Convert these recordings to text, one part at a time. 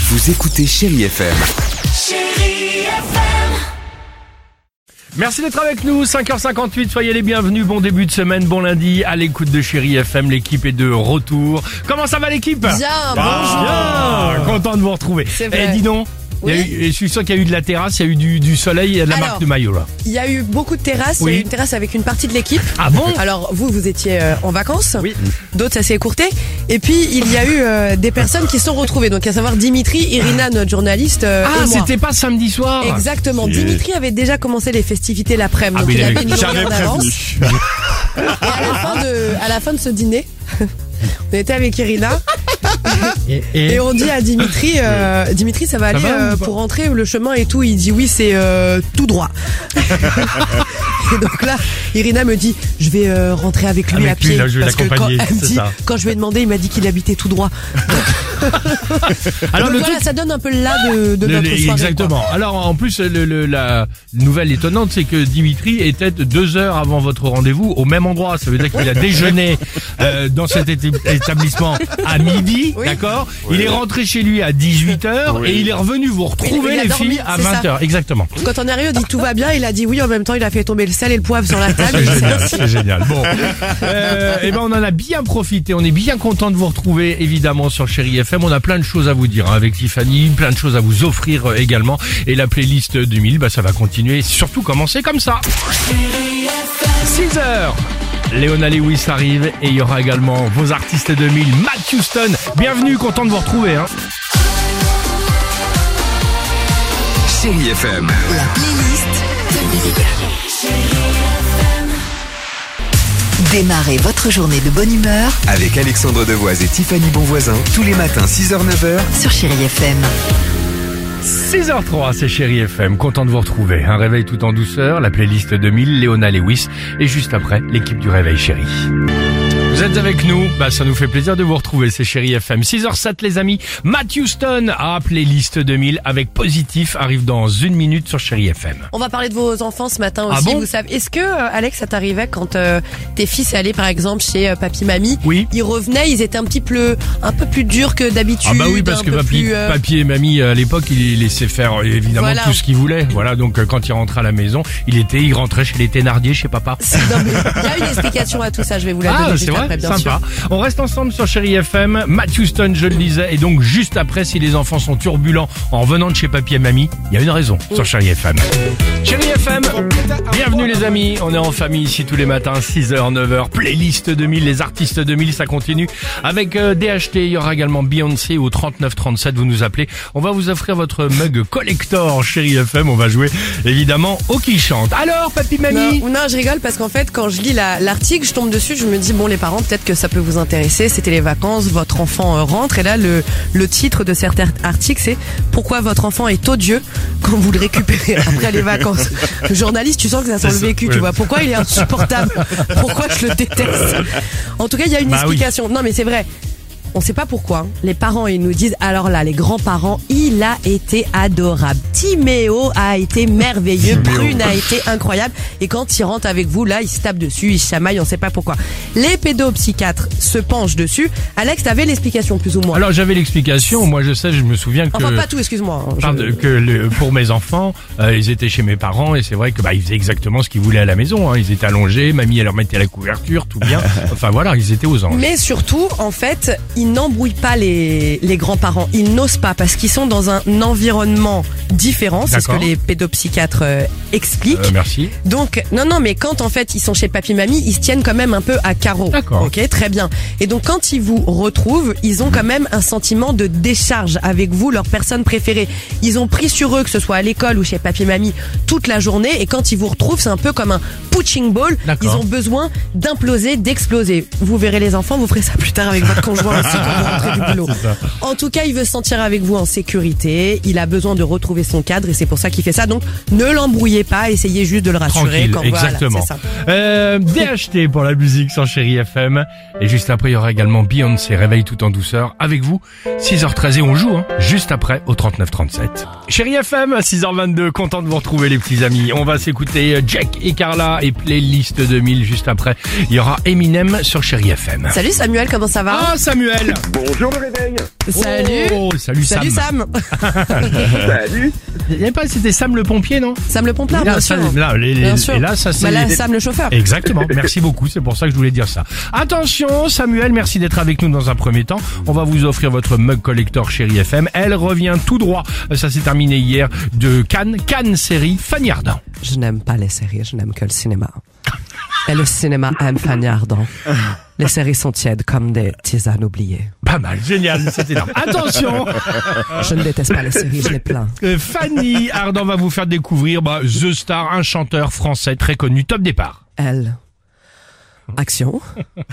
Vous écoutez Chérie FM. Chérie FM. Merci d'être avec nous, 5h58, soyez les bienvenus, bon début de semaine, bon lundi, à l'écoute de Chérie FM, l'équipe est de retour. Comment ça va l'équipe ? Bien, bonjour. Bien, content de vous retrouver. C'est vrai. Dis donc, Oui. je suis sûr qu'il y a eu de la terrasse, il y a eu du soleil, il y a de la Alors, marque de maillot là. Il y a eu beaucoup de terrasses, Oui. il y a eu une terrasse avec une partie de l'équipe. Ah bon ? Alors vous étiez en vacances, Oui. d'autres ça s'est écourté. Et puis il y a eu des personnes qui se sont retrouvées, donc à savoir Dimitri, Irina, notre journaliste, et Ah, moi. c'était pas samedi soir ? Exactement. Dimitri avait déjà commencé les festivités l'après-midi, Ah, donc mais il il avait avait une journée jamais en avance. Et à la fin de ce dîner, on était avec Irina. Et on dit à Dimitri, Dimitri, ça va aller va ou pas pour rentrer le chemin et tout. Il dit oui, c'est tout droit. Et donc là, Irina me dit, je vais rentrer avec lui Avec à pied. lui, là, je vais parce que l'accompagner, elle me c'est dit, ça. quand je lui ai demandé, il m'a dit qu'il habitait tout droit. Alors Donc le voilà, truc- ça donne un peu là de notre soirée. Exactement. Alors en plus, la nouvelle étonnante, c'est que Dimitri était 2 heures avant votre rendez-vous au même endroit. Ça veut dire qu'il a déjeuné dans cet établissement à midi, Oui. d'accord ? Il est rentré chez lui à 18h et il est revenu vous retrouver Il a les dormi, filles à c'est ça. 20h. Exactement. Quand on est arrivé, on dit tout va bien. Il a dit oui. En même temps, il a fait tomber le sel et le poivre sur la table. C'est Il s'est génial, assis. c'est génial. Bon, et ben on en a bien profité. On est bien content de vous retrouver évidemment sur Chérie FM. On a plein de choses à vous dire hein, avec Tiffany, plein de choses à vous offrir également. Et la playlist 2000, bah ça va continuer. Et surtout commencer comme ça. 6h. Léona Lewis arrive et il y aura également vos artistes 2000, Matt Houston. Bienvenue, content de vous retrouver. Hein. Chérie FM. La playlist 2000. Démarrez votre journée de bonne humeur Avec Alexandre Devoise et Tiffany Bonvoisin. Tous les matins 6h-9h. sur Chérie FM. 6h03, c'est Chérie FM, content de vous retrouver. Un réveil tout en douceur, la playlist 2000, Léona Lewis. Et juste après, l'équipe du Réveil Chérie. Vous êtes avec nous, bah ça nous fait plaisir de vous retrouver, c'est Chérie FM. 6h07 les amis, Matt Houston à playlist 2000 avec Positif arrive dans 1 minute sur Chérie FM. On va parler de vos enfants ce matin aussi. Ah bon Vous savez, est-ce que Alex, ça t'arrivait quand tes fils allaient par exemple chez papy mamie, Oui. ils revenaient, ils étaient un peu plus durs que d'habitude. Ah bah oui, parce un que peu plus, papy et mamie à l'époque, ils laissaient faire évidemment Voilà. tout ce qu'ils voulaient. Voilà, donc quand il rentrait à la maison, il rentrait chez les Thénardier, chez papa. Non, mais il y a une explication à tout ça, je vais vous la donner Ah, juste c'est vrai, après, bien sympa. sûr. On reste ensemble sur Chérie FM. Matt Houston, je le disais, et donc juste après, si les enfants sont turbulents en venant de chez papy et mamie, il y a une raison sur Chérie FM. Chérie FM, bienvenue les amis. On est en famille ici tous les matins, 6h, 9h. Playlist 2000, les artistes 2000, ça continue. Avec DHT, il y aura également Beyoncé au 3937. Vous nous appelez. On va vous offrir votre mug collector Chérie FM. On va jouer évidemment au qui chante. Alors, papy, mamie. Non, je rigole parce qu'en fait, quand je lis l'article, je tombe dessus, je me dis, bon, les parents, peut-être que ça peut vous intéresser. C'était les vacances, votre enfant rentre. Et là, le titre de cet article, c'est « Pourquoi votre enfant est odieux quand vous le récupérez après les vacances ?» Le journaliste, tu sens que ça sent le C'est ça, vécu, oui. tu vois. Pourquoi il est insupportable ? Pourquoi je le déteste ? En tout cas, il y a une Bah oui. explication. Non, mais c'est vrai. On sait pas pourquoi. Les parents, ils nous disent, alors là, les grands-parents, il a été adorable. Timéo a été merveilleux. Timéo. Prune a été incroyable. Et quand il rentre avec vous, là, il se tape dessus, il se chamaille, on sait pas pourquoi. Les pédopsychiatres se penchent dessus. Alex, t'avais l'explication plus ou moins. Alors j'avais l'explication. Moi je sais, je me souviens que... Enfin, pas tout, excuse-moi. Pour mes enfants, ils étaient chez mes parents et c'est vrai que ils faisaient exactement ce qu'ils voulaient à la maison. Hein. Ils étaient allongés, mamie elle leur mettait la couverture, tout bien. Enfin voilà, ils étaient aux anges. Mais surtout, en fait, ils n'embrouillent pas les grands-parents. Ils n'osent pas parce qu'ils sont dans un environnement différent. C'est ce que D'accord. les pédopsychiatres expliquent. Merci. Donc, non, mais quand en fait ils sont chez papy-mamie, ils se tiennent quand même un peu à carreau. D'accord. Ok, très bien. Et donc quand ils vous retrouvent, ils ont quand même un sentiment de décharge avec vous, leur personne préférée. Ils ont pris sur eux, que ce soit à l'école ou chez papy-mamie, toute la journée. Et quand ils vous retrouvent, c'est un peu comme un punching ball. D'accord. Ils ont besoin d'imploser, d'exploser. Vous verrez les enfants, vous ferez ça plus tard avec votre conjoint aussi quand vous rentrez du boulot. C'est ça. En tout cas, il veut se sentir avec vous en sécurité. Il a besoin de retrouver son cadre et c'est pour ça qu'il fait ça. Donc, ne l'embrouillez pas. Essayez juste de le rassurer. Tranquille, Quand, exactement. Voilà, c'est ça. DHT pour la musique sur Chérie FM. Et juste après, il y aura également Beyoncé, Réveil tout en douceur, avec vous. 6h13 et on joue, hein, juste après au 3937. Chérie FM, 6h22, content de vous retrouver les petits amis. On va s'écouter Jack et Carla et playlist 2000 juste après. Il y aura Eminem sur Chérie FM. Salut Samuel, comment ça va? Ah Samuel, Samuel. Bonjour le réveil. Salut. Oh, salut Sam. Salut Sam. Salut. Il n'y avait pas, c'était Sam le pompier, non? Sam le pompier, bien sûr. Bien sûr. Et là, ça c'est... Bah là, Sam le chauffeur. Exactement, merci beaucoup, c'est pour ça que je voulais dire ça. Attention, Samuel, merci d'être avec nous dans un premier temps. On va vous offrir votre mug collector Chérie FM. Elle revient tout droit, ça s'est terminé hier, de Cannes série Fanny Ardant. Je n'aime pas les séries, je n'aime que le cinéma. Et le cinéma aime Fanny Ardant. Les séries sont tièdes comme des tisanes oubliées. Pas mal, génial, c'est énorme. Attention, Je ne déteste pas les séries, je les plains. Fanny Ardant va vous faire découvrir The Star, un chanteur français très connu. Top départ. Elle. Action.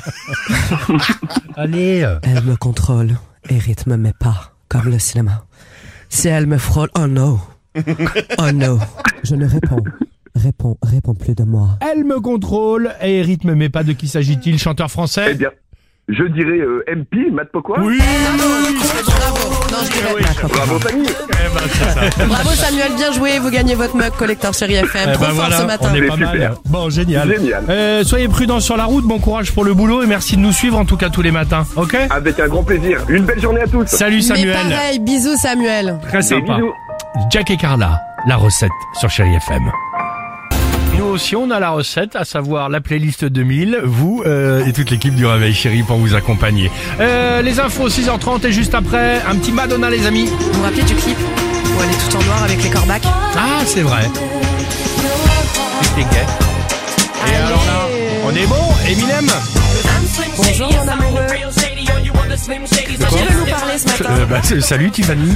Allez. Elle me contrôle et rythme mes pas, comme le cinéma. Si elle me frôle, oh no. Oh no. Je ne réponds. Réponds plus de moi. Elle me contrôle et rythme mes pas. De qui s'agit-il? Chanteur français? Eh bien, je dirais MP, Matt Pokora. Oui. Bravo. Non, je dirais pas. Bravo Fanny. Bravo Samuel, bien joué. Vous gagnez votre mug collector Chérie FM. Trop fort ce matin. On est Mais pas super. mal. Bon, génial. Génial. Soyez prudents sur la route, bon courage pour le boulot et merci de nous suivre en tout cas tous les matins, ok? Avec un grand plaisir. Une belle journée à tous. Salut Mais Samuel. pareil, bisous Samuel. Très Des sympa. bisous. Jack et Carla, la recette sur Chérie FM. Nous aussi, on a la recette, à savoir la playlist 2000, vous et toute l'équipe du Réveil Chérie pour vous accompagner. Les infos 6h30 et juste après, un petit Madonna les amis. Vous vous rappelez du clip où elle est tout en noir avec les corbacs? Ah, c'est vrai. C'était gay. Et alors là, on est bon, Eminem. Bonjour mon amoureux. Qui veut nous parler ce matin? Salut Tiffany.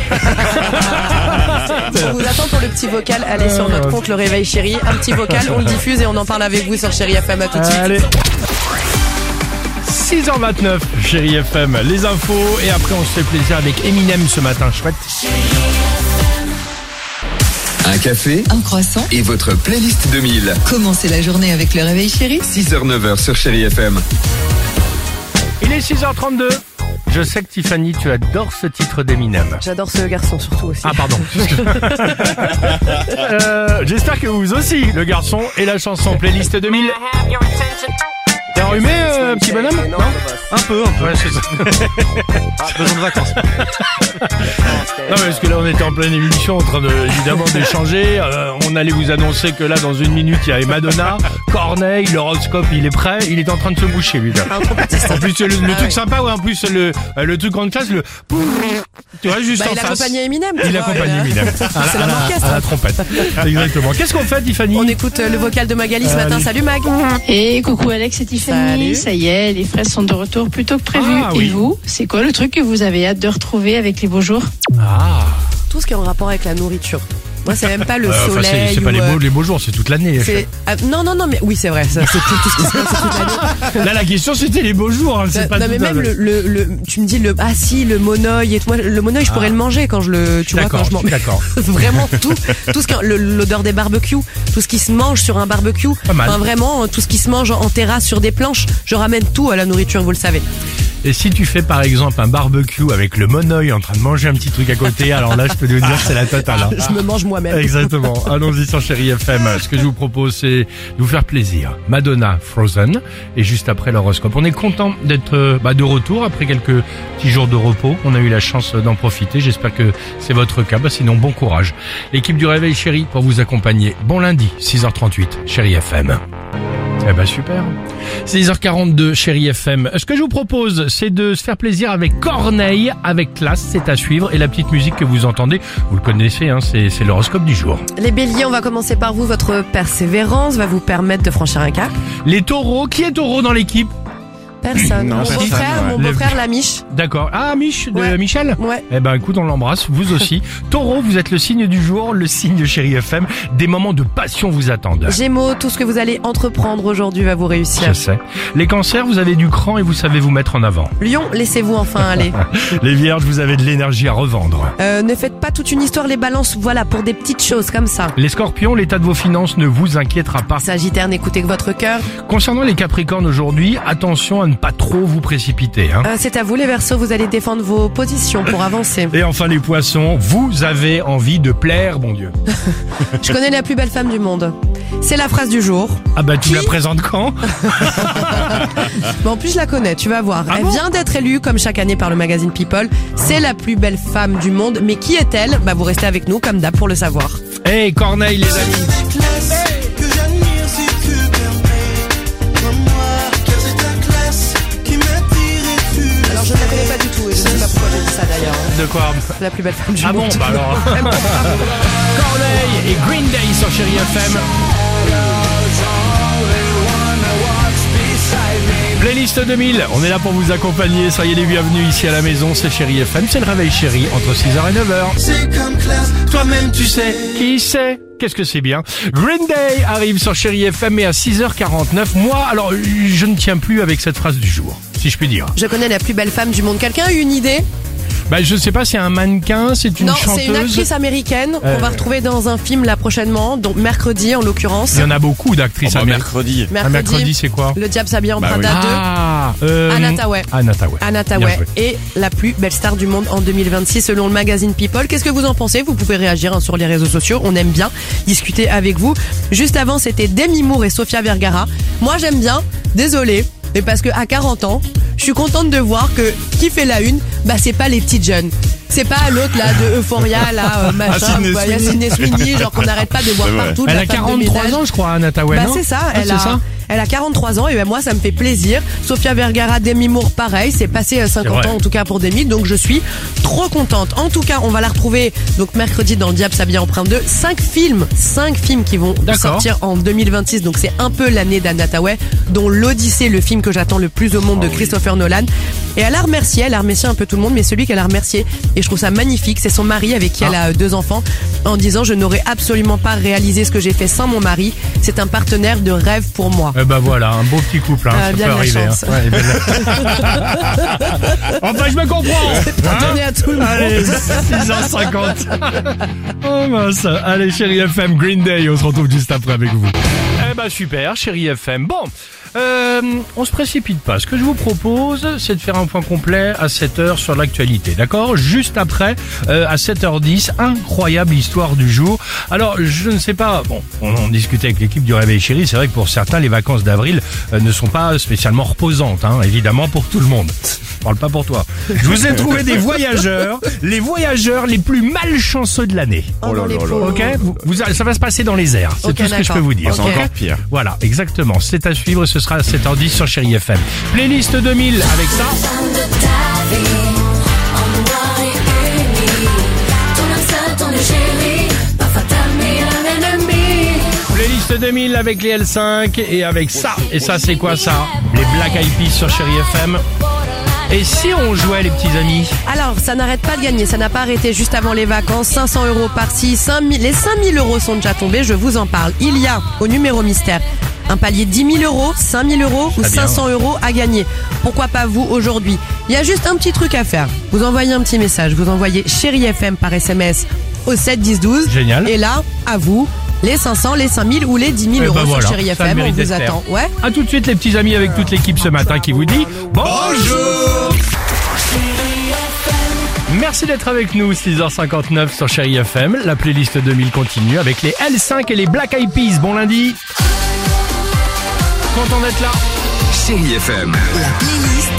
On vous attend pour le petit vocal. Allez sur notre compte Le Réveil Chérie. Un petit vocal, on le diffuse et on en parle avec vous sur Chérie FM. À tout de suite. Allez. 6h29, Chérie FM, les infos et après on se fait plaisir avec Eminem ce matin, chouette. Un café Un croissant. et votre playlist 2000. Commencez la journée avec le réveil chéri. 6h-9h sur Chérie FM. Il est 6h32. Je sais que Tiffany, tu adores ce titre d'Eminem. J'adore ce garçon surtout aussi. Ah pardon. J'espère que vous aussi, le garçon et la chanson playlist 2000. T'es enrhumé, petit bonhomme? Non. Un peu. Ouais, c'est ça. Besoin de vacances. Non, mais parce que là, on était en pleine émission en train de, évidemment, d'échanger. On allait vous annoncer que là, dans une minute, il y avait Madonna, Corneille, l'horoscope, il est prêt. Il est en train de se boucher, lui. Là. En plus, le truc sympa, ouais, en plus, le truc grande classe, le... Tu vois, juste en il face. accompagnait Eminem. tu Il vois, accompagne Eminem. C'est la orchestre. À la trompette. Exactement. Qu'est-ce qu'on fait, Tiffany? On écoute le vocal de Magali ce matin. Salut Mag. Et coucou Alex et Tiffany, Salut. ça y est, les fraises sont de retour plus tôt que prévu. Ah, oui. Et vous, c'est quoi le truc que vous avez hâte de retrouver avec les beaux jours? Ah. Tout ce qui est en rapport avec la nourriture. Moi, c'est même pas le Enfin, soleil. c'est pas ou, les beaux jours, c'est toute l'année. non, mais oui, c'est vrai. Ça, c'est tout ce qui se passe toute l'année. Là, la question, c'était les beaux jours. Hein, c'est pas Non, mais tout même à- tu me dis le monoeil et tout. Moi, le monoeil, je pourrais le manger quand je le, tu vois, quand je mange. D'accord. Vraiment tout ce qui, l'odeur des barbecues, tout ce qui se mange sur un barbecue. Pas mal. Enfin, vraiment, tout ce qui se mange en terrasse sur des planches. Je ramène tout à la nourriture, vous le savez. Et si tu fais par exemple un barbecue avec le monoeil en train de manger un petit truc à côté, alors là je peux te dire que c'est la totale. Hein. Je me mange moi-même. Exactement. Allons-y sur Chérie FM. Ce que je vous propose c'est de vous faire plaisir. Madonna, Frozen et juste après l'horoscope. On est content d'être de retour après quelques petits jours de repos. On a eu la chance d'en profiter. J'espère que c'est votre cas. Sinon bon courage. L'équipe du Réveil Chérie pour vous accompagner. Bon lundi, 6h38, Chérie FM. Eh ben super. 6h42, Chérie FM. Ce que je vous propose, c'est de se faire plaisir avec Corneille, avec classe, c'est à suivre. Et la petite musique que vous entendez, vous le connaissez, hein, c'est l'horoscope du jour. Les béliers, on va commencer par vous. Votre persévérance va vous permettre de franchir un cap. Les taureaux, qui est taureau dans l'équipe? Personne. Non, Mon personne, beau-frère, ouais. mon beau-frère, la Miche. D'accord. Ah, Ouais. Michel? Ouais. Eh ben, écoute, on l'embrasse, vous aussi. Taureau, vous êtes le signe du jour, le signe de Chérie FM. Des moments de passion vous attendent. Gémeaux, tout ce que vous allez entreprendre aujourd'hui va vous réussir. Je sais. Les cancers, vous avez du cran et vous savez vous mettre en avant. Lion, laissez-vous enfin aller. Les vierges, vous avez de l'énergie à revendre. Ne faites pas toute une histoire les balances, voilà, pour des petites choses comme ça. Les scorpions, l'état de vos finances ne vous inquiétera pas. Sagittaire, n'écoutez que votre cœur. Concernant les capricornes aujourd'hui, attention à ne pas trop vous précipiter. Hein. C'est à vous les Verseaux, vous allez défendre vos positions pour avancer. Et enfin les Poissons, vous avez envie de plaire, bon Dieu. Je connais la plus belle femme du monde. C'est la phrase du jour. Ah bah tu me la présentes quand? Bon, en plus je la connais, tu vas voir. Elle vient d'être élue comme chaque année par le magazine People. C'est la plus belle femme du monde. Mais qui est-elle? Bah vous restez avec nous comme d'hab pour le savoir. Hey Corneille les amis. Alors je ne la connais pas du tout et je ne sais pas pourquoi j'ai dit ça d'ailleurs. De quoi? C'est la plus belle femme du Ah monde. bon, bah alors. Vraiment, bravo. Corneille et Green Day sur Chérie FM. Playlist 2000, on est là pour vous accompagner, soyez les bienvenus ici à la maison, c'est Chérie FM, c'est le réveil chéri entre 6h et 9h. C'est comme classe, toi-même tu sais. Qui sait? Qu'est-ce que c'est bien? Green Day arrive sur Chérie FM et à 6h49, moi, alors je ne tiens plus avec cette phrase du jour, si je puis dire. Je connais la plus belle femme du monde. Quelqu'un a eu une idée? Bah je sais pas, c'est un mannequin, c'est une Non, chanteuse. c'est une actrice américaine qu'on va retrouver dans un film là prochainement, donc mercredi en l'occurrence. Il y en a beaucoup d'actrices américaines. Mercredi, c'est quoi? Le diable s'habille en Prada 2. Ah, Anna Tawai. Anna Tawai. Anna Bien Tawai joué. est la plus belle star du monde en 2026 selon le magazine People. Qu'est-ce que vous en pensez? Vous pouvez réagir sur les réseaux sociaux. On aime bien discuter avec vous. Juste avant, c'était Demi Moore et Sofia Vergara. Moi, j'aime bien. Désolée. Mais parce que à 40 ans, je suis contente de voir que qui fait la une, bah c'est pas les petites jeunes. C'est pas l'autre là de Euphoria là machin, Sydney Sweeney, genre qu'on n'arrête pas de voir partout. Elle la a femme de 43 ménage. ans, je crois, Anna Tawai. Bah non? c'est ça, Ah, c'est ça. Elle a 43 ans et ben moi ça me fait plaisir. Sofia Vergara, Demi Moore, pareil, c'est passé 50 vrai. ans en tout cas pour Demi, donc je suis trop contente. En tout cas, on va la retrouver donc mercredi dans Le Diable s'habille en Prada 2. 5 films qui vont sortir en 2026, donc c'est un peu l'année d'Anna Tawai, dont l'Odyssée, le film que j'attends le plus au monde de Christopher Nolan. Et elle a remercié un peu tout le monde, mais celui qu'elle a remercié, et je trouve ça magnifique, c'est son mari avec qui elle a 2 enfants, en disant: je n'aurais absolument pas réalisé ce que j'ai fait sans mon mari. C'est un partenaire de rêve pour moi. Eh ben voilà, un beau petit couple, hein, ça bien peut de la arriver. chance. Hein. Ouais, enfin, je me comprends. Pas donné à tout le monde. Allez, 6h50. Oh mince. Allez, Chérie FM, Green Day, on se retrouve juste après avec vous. Eh ben super, Chérie FM. Bon, on se précipite pas. Ce que je vous propose, c'est de faire un point complet à 7h sur l'actualité, d'accord? Juste après, à 7h10, incroyable histoire du jour. Alors, je ne sais pas, bon, on discutait avec l'équipe du Réveil Chéri, c'est vrai que pour certains, les vacances d'avril ne sont pas spécialement reposantes, hein, évidemment pour tout le monde. Je parle pas pour toi. Je vous ai trouvé des voyageurs, les voyageurs les plus malchanceux de l'année. Oh là là là. Ok, ça va se passer dans les airs. C'est Ok, tout ce que je d'accord. peux vous dire. Ok. C'est encore pire. Voilà, exactement. C'est à suivre. Ce sera à 7h10 sur Chérie FM. Playlist 2000 avec ça. Playlist 2000 avec les L5 et avec ça. Et ça, c'est quoi ça? Les Black Eyed Peas sur Chérie FM. Et si on jouait, les petits amis? Alors, ça n'arrête pas de gagner, ça n'a pas arrêté juste avant les vacances. 500 € par-ci, 5000, les 5000 € sont déjà tombés, je vous en parle. Il y a, au numéro mystère, un palier 10 000 €, 5 000 € ou 500 € à gagner. Pourquoi pas vous aujourd'hui? Il y a juste un petit truc à faire. Vous envoyez un petit message, vous envoyez Chérie FM par SMS au 7 10 12. Génial. Et là, à vous, les 500, les 5000 ou les 10 000 € ben sur voilà, Chérie ça FM, le on mérite vous d'être attend. fait. Ouais. À tout de suite, les petits amis, avec toute l'équipe ce matin qui vous dit bonjour. Merci d'être avec nous, 6h59 sur Chérie FM. La playlist 2000 continue avec les L5 et les Black Eyed Peas. Bon lundi. Content d'être là. Chérie FM. La playlist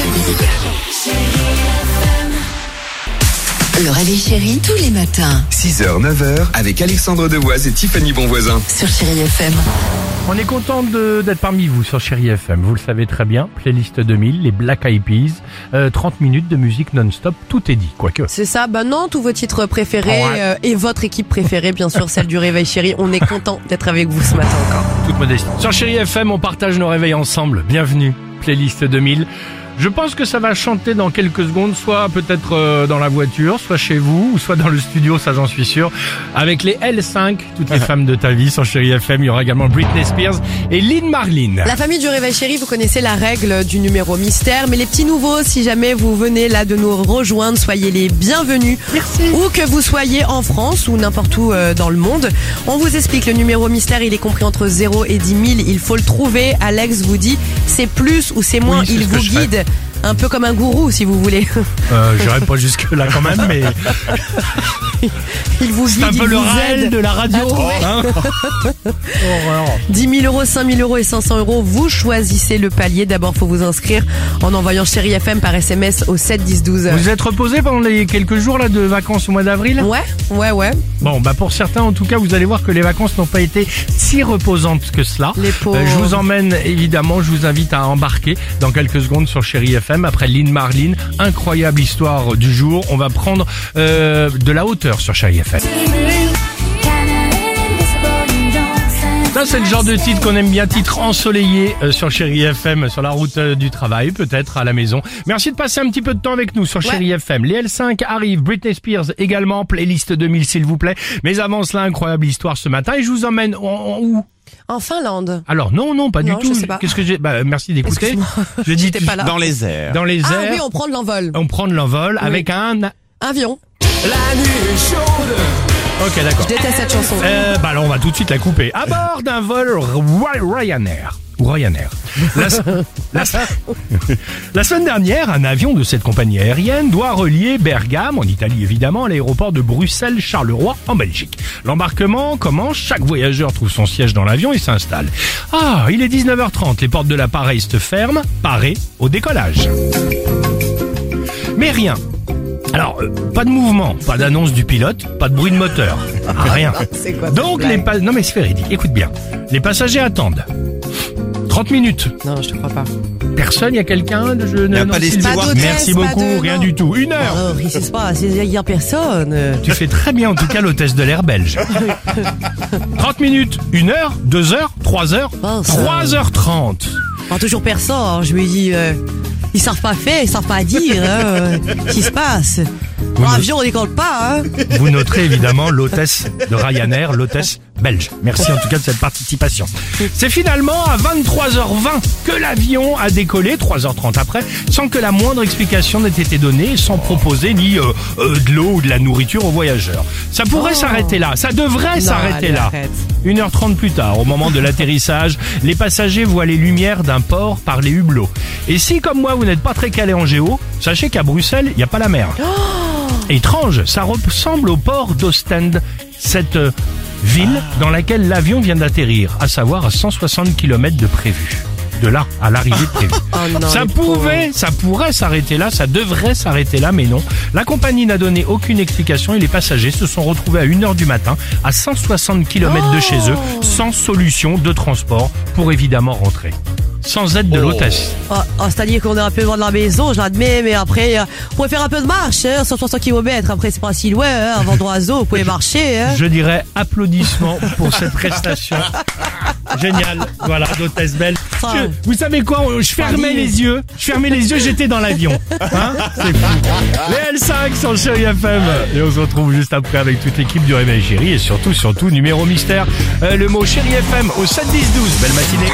Le réveil chéri tous les matins 6h, 9h avec Alexandre Devoise et Tiffany Bonvoisin. sur Chéri FM. On est content d'être parmi vous sur Chérie FM. Vous le savez très bien. Playlist 2000, les Black Eyed Peas. 30 minutes de musique non-stop. Tout est dit, quoique. C'est ça, bah non, tous vos titres préférés Ouais. et votre équipe préférée, bien sûr, celle du Réveil Chéri. On est content d'être avec vous ce matin encore. Toute modestie. Sur Chérie FM, on partage nos réveils ensemble. Bienvenue. Playlist 2000. Je pense que ça va chanter dans quelques secondes, soit peut-être dans la voiture, soit chez vous, ou soit dans le studio, ça j'en suis sûr. Avec les L5, toutes les femmes de ta vie sur Chérie FM, il y aura également Britney Spears et Lynn Marlin. La famille du Réveil Chéri, vous connaissez la règle du numéro mystère, mais les petits nouveaux, si jamais vous venez là de nous rejoindre, soyez les bienvenus. Merci. Où que vous soyez en France ou n'importe où dans le monde. On vous explique, le numéro mystère, il est compris entre 0 et 10 000. Il faut le trouver. Alex vous dit c'est plus ou c'est moins. Oui, c'est il ce que vous je ferais. guide. Un peu comme un gourou, si vous voulez. J'irai pas jusque là quand même, mais Il vous c'est guide, un peu il le vous réel aide de la radio. à trouver. Hein. Horreur. 10 000 euros, 5 000 euros et 500 euros. Vous choisissez le palier. D'abord, faut vous inscrire en envoyant Chérie FM par SMS au 7 10 12. Vous êtes reposé pendant les quelques jours là de vacances au mois d'avril? Ouais. Bon, bah pour certains, en tout cas, vous allez voir que les vacances n'ont pas été si reposantes que cela. Les pauvres. Je vous emmène, évidemment, je vous invite à embarquer dans quelques secondes sur Chérie FM. Après Lynn Marlin, incroyable histoire du jour. On va prendre de la hauteur sur Chérie FM. Ça, c'est le genre de titre qu'on aime bien, titre ensoleillé sur Chérie FM, sur la route du travail, peut-être à la maison. Merci de passer un petit peu de temps avec nous sur Chérie FM. Les L5 arrivent, Britney Spears également, playlist 2000 s'il vous plaît. Mais avant cela, incroyable histoire ce matin et je vous emmène où? En Finlande. Alors non, pas du Non, tout. je sais pas. Qu'est-ce que j'ai? Merci d'écouter. Excuse-moi, Je dis j'étais pas là. Dans les airs. dans les Ah airs. oui, on prend de l'envol. On prend de l'envol avec un. Avion. La nuit est chaude. Ok, d'accord. Je déteste cette chanson. Alors on va tout de suite la couper. À bord d'un vol Ryanair. Ou Ryanair. La semaine dernière, un avion de cette compagnie aérienne doit relier Bergame, en Italie évidemment, à l'aéroport de Bruxelles-Charleroi, en Belgique. L'embarquement commence, chaque voyageur trouve son siège dans l'avion et s'installe. Ah, il est 19h30, les portes de l'appareil se ferment, paré au décollage. Mais rien. Alors, pas de mouvement, pas d'annonce du pilote, pas de bruit de moteur, rien. C'est quoi Donc cette blague? non mais c'est véridique, écoute bien. Les passagers attendent 30 minutes. Non, je te crois pas. Personne, il y a quelqu'un de Y a pas des Sylvie. stewards. Merci Pas beaucoup, de- rien non. du tout. 1 heure. Alors, il se passe, il y a personne. Tu fais très bien en tout cas l'hôtesse de l'air belge. 30 minutes, 1 heure, 2 heures, 3 heures, Oh, ça- 3h30. Toujours personne. Je me dis, ils savent pas faire, ils savent pas dire. Qu'est-ce qui se passe? L'avion, on décolle pas. Hein. Vous noterez évidemment l'hôtesse de Ryanair, l'hôtesse belge. Merci en tout cas de cette participation. C'est finalement à 23h20 que l'avion a décollé, 3h30 après, sans que la moindre explication n'ait été donnée, sans proposer ni de l'eau ou de la nourriture aux voyageurs. Ça pourrait s'arrêter là, ça devrait s'arrêter allez, là. arrête. 1h30 plus tard, au moment de l'atterrissage, les passagers voient les lumières d'un port par les hublots. Et si, comme moi, vous n'êtes pas très calé en géo, sachez qu'à Bruxelles, il n'y a pas la mer. Étrange, ça ressemble au port d'Ostende, cette ville dans laquelle l'avion vient d'atterrir, à savoir à 160 km de prévu. De là à l'arrivée prévue. Oh non, Ça les pauvres. ça pourrait s'arrêter là, ça devrait s'arrêter là, mais non. La compagnie n'a donné aucune explication et les passagers se sont retrouvés à 1h du matin, à 160 km de chez eux, sans solution de transport pour évidemment rentrer. Sans aide de l'hôtesse. C'est-à-dire qu'on est un peu loin de la maison, je l'admets, mais après, vous pouvez faire un peu de marche, 160 km, après c'est pas si loin, un vent d'oiseau, vous pouvez marcher. Je dirais applaudissements pour cette prestation. Génial, voilà, d'hôtesse belle. Vous savez quoi, je fermais les yeux, j'étais dans l'avion. Hein, c'est fou. Les L5 sur Chérie FM. Et on se retrouve juste après avec toute l'équipe du Réveil Chérie et surtout, numéro mystère, le mot Chérie FM au 7 10 12. Belle matinée.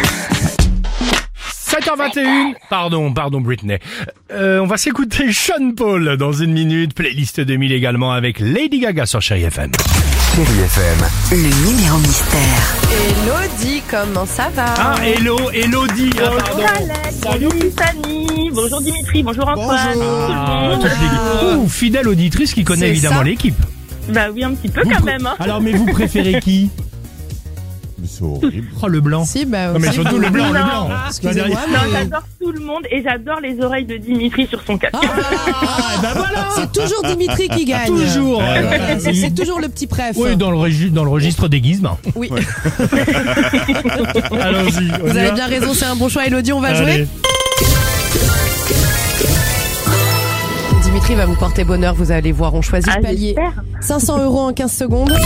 7h21, pardon Britney. On va s'écouter Sean Paul dans 1 minute, playlist 2000 également avec Lady Gaga sur Chérie FM. Chérie FM. Le numéro mystère. Elodie, comment ça va? Ah, Elodie, pardon. Bonjour Tiffany, bonjour Dimitri, bonjour Antoine, Ah, toute l'équipe. Ouh, fidèle auditrice qui connaît C'est évidemment ça. l'équipe. Bah oui, un petit peu Vous quand pr- même. Hein. Alors, mais vous préférez qui? C'est horrible. Oh, le blanc. Si, bah, Non, mais aussi. surtout le blanc. Excusez-moi, Non, mais... j'adore tout le monde et j'adore les oreilles de Dimitri sur son casque. Ah, ben voilà. C'est toujours Dimitri qui gagne. Toujours. Voilà, c'est toujours le petit préf. Oui, dans le registre déguisement. Oui. Allons-y. on Vous y avez va. bien raison, c'est un bon choix, Elodie, on va jouer. Allez. Dimitri va vous porter bonheur, vous allez voir, on choisit Ah, le palier. j'espère. 500 € en 15 secondes,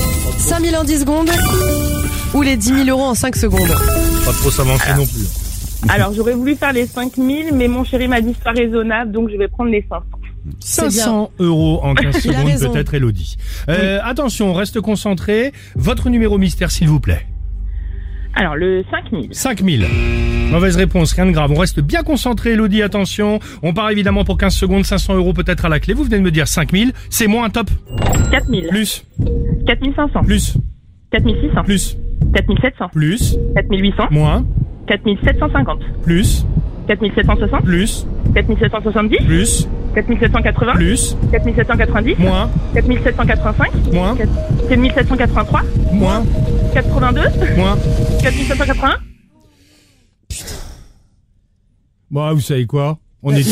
5000 en 10 secondes, ou les 10 000 € en 5 secondes. Pas trop s'avancer non plus. Alors, j'aurais voulu faire les 5000, mais mon chéri m'a dit c'est pas raisonnable, donc je vais prendre les 500. 500 € en 15 Il a secondes raison. peut-être, Elodie. Attention, reste concentré. Votre numéro mystère, s'il vous plaît. Alors, le 5000. 5000. Mauvaise réponse, rien de grave. On reste bien concentré, Elodie, attention. On part évidemment pour 15 secondes, 500 € peut-être à la clé. Vous venez de me dire 5000. C'est moins, top. 4000. Plus. 4500. Plus. 4600. Plus. 4700. Plus. 4800. Moins. 4750. Plus. 4760. Plus. 4770. Plus. 4780. Plus. 4790. Moins. 4785. Moins. 4783. Moins. 82. Moins. 4781. Bon, vous savez quoi? On était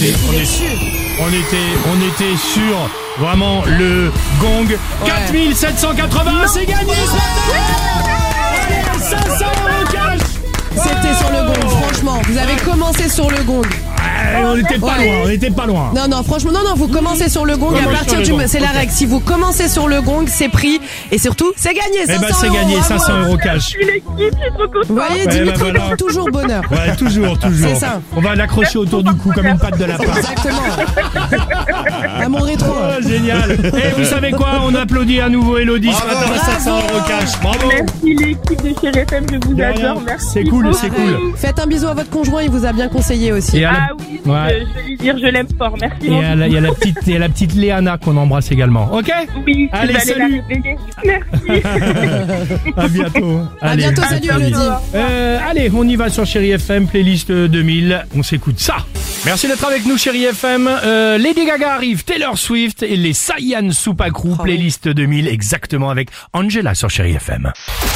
sur vraiment le gong. 4780, c'est gagné ce matin. Allez, 500 € cash. C'était sur le gong, franchement. Vous avez commencé sur le gong. On était pas loin. Non, franchement, non, vous commencez sur le gong. Comment À sur partir le du, gong? c'est la règle. Si vous commencez sur le gong, c'est pris. Et surtout, c'est gagné. 500 C'est gagné, €, bravo. 500 € cash. Je suis l'équipe, je suis trop contente. Vous voyez, Ouais, Dimitri, bah voilà. toujours bonheur. Ouais, toujours. C'est ça. On va l'accrocher autour du cou comme une patte de lapin. Exactement. À mon rétro. Oh, génial. Et vous savez quoi? On applaudit à nouveau Elodie ce matin à 500 € cash. Bravo. Merci l'équipe de Chéri FM, je vous De rien. adore. Merci. C'est cool, beaucoup. c'est cool. Faites un bisou à votre conjoint, il vous a bien conseillé aussi. Et à la- Ah oui, Ouais. je vais lui dire je l'aime fort. Merci. Et il y a la petite Léana qu'on embrasse également. Ok? Oui, Allez, je vais aller la salut. réveiller. Merci. À bientôt. À bientôt, salut Elodie. Allez, on y va sur Chéri FM, playlist 2000. On s'écoute ça. Merci d'être avec nous, Chéri FM. Lady Gaga arrive, Taylor Swift et les Sayan Supakru, playlist 2000, exactement avec Angela sur Chéri FM.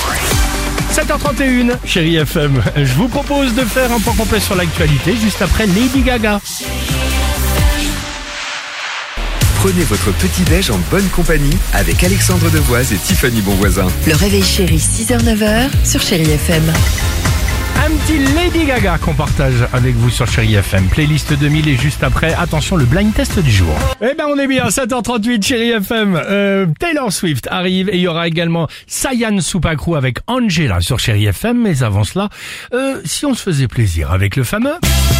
7h31, Chéri FM. Je vous propose de faire un point complet sur l'actualité juste après Lady Gaga. Prenez votre petit-déj en bonne compagnie avec Alexandre Devoise et Tiffany Bonvoisin. Le réveil chéri 6h-9h sur Chéri FM. Un petit Lady Gaga qu'on partage avec vous sur Chéri FM. Playlist 2000 et juste après, attention, le blind test du jour. Eh ben, on est bien, 7h38, Chéri FM. Taylor Swift arrive et il y aura également Sayan Supakru avec Angela sur Chéri FM. Mais avant cela, si on se faisait plaisir avec le fameux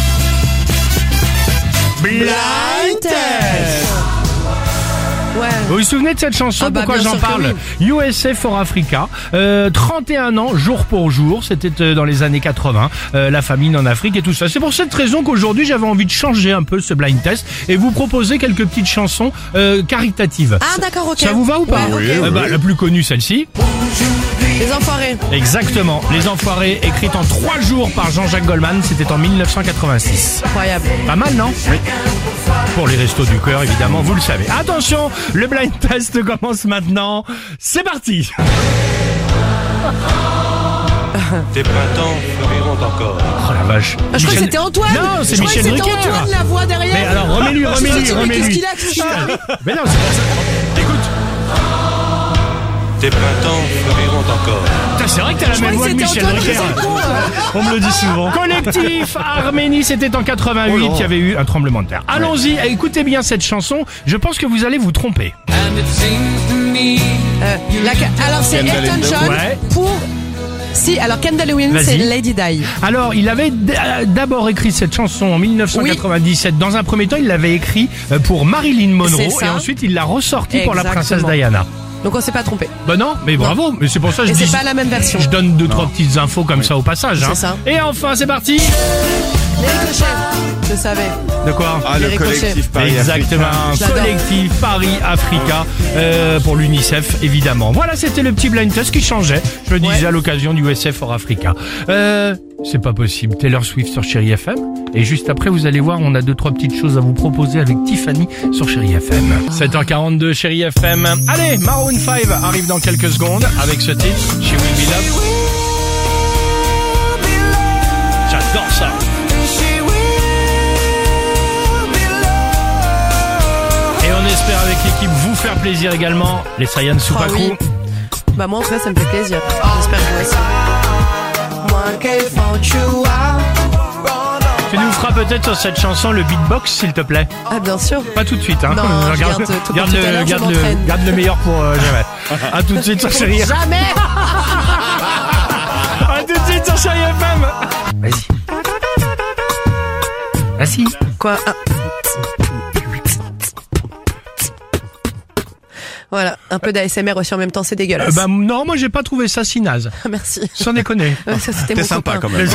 blind test. Ouais. Vous vous souvenez de cette chanson? Ah bah, Pourquoi bien j'en sûr que parle? USA for Africa, 31 ans, jour pour jour, c'était dans les années 80, la famine en Afrique et tout ça. C'est pour cette raison qu'aujourd'hui j'avais envie de changer un peu ce blind test et vous proposer quelques petites chansons caritatives. Ah d'accord, ok. Ça vous va ou pas? Ouais, ok. La plus connue, celle-ci. Les enfoirés. Exactement, Les Enfoirés, écrite en 3 jours par Jean-Jacques Goldman, c'était en 1986. Incroyable. Pas mal, non? Oui. Pour les restos du cœur, évidemment, vous le savez. Attention, le blind test commence maintenant. C'est parti. Tes printemps fleuriront encore. Oh la vache. Ah, je crois que c'était Antoine. Non, c'est Je crois Michel que c'était Drucker. Antoine, la voix derrière. Mais alors, remets-lui. Qu'est-ce qu'il a Mais non, c'est pas ça. Écoute. Tes printemps fleuriront encore. Putain, c'est vrai que t'as la même voix que Michel Drucker. On me le dit souvent. Collectif Arménie, c'était en 88, il y avait eu un tremblement de terre. Allons-y, écoutez bien cette chanson, je pense que vous allez vous tromper. Alors c'est Elton John Ouais. pour... Si, alors Kendall Williams, Vas-y. c'est Lady Di. Alors, il avait d'abord écrit cette chanson en 1997. Dans un premier temps, il l'avait écrit pour Marilyn Monroe C'est ça. et ensuite il l'a ressorti pour la Exactement. princesse Diana. Donc on s'est pas trompé. Bah non, mais bravo, mais c'est pour ça que Et je dis... c'est pas la même version. Je donne 2-3 petites infos comme ça au passage. C'est ça. Et enfin, c'est parti. Les ricochets, je savais. De quoi? Ah, Les le ricochets. collectif Paris Exactement, Africa. J'adore. collectif Paris Africa pour l'UNICEF évidemment. Voilà, c'était le petit blind test qui changeait. Je le disais à l'occasion du USA for Africa. C'est pas possible. Taylor Swift sur Chéri FM. Et juste après, vous allez voir, on a 2-3 petites choses à vous proposer avec Tiffany sur Chéri FM. 7h42 Chéri FM. Allez, Maroon 5 arrive dans quelques secondes avec ce titre, She Will Be Loved. J'adore ça. Et on espère avec l'équipe vous faire plaisir également, les Sayan Supakru. oui. Bah moi en tout cas ça me fait plaisir. J'espère que vous aussi. Tu nous feras peut-être sur cette chanson le beatbox s'il te plaît. Ah bien sûr. Pas tout de suite hein. Non, je garde tout pour tout à l'heure, je m'entraîne. garde le meilleur pour jamais. À tout de suite sur Chéri FM. Jamais. À tout de suite sur Chéri FM. Vas-y. Ah si. Quoi? Ah. Voilà, un peu d'ASMR aussi en même temps, c'est dégueulasse. Bah non, moi j'ai pas trouvé ça si naze. Merci. Sans déconner. Ouais, ça, c'était T'es mon sympa copain. quand même.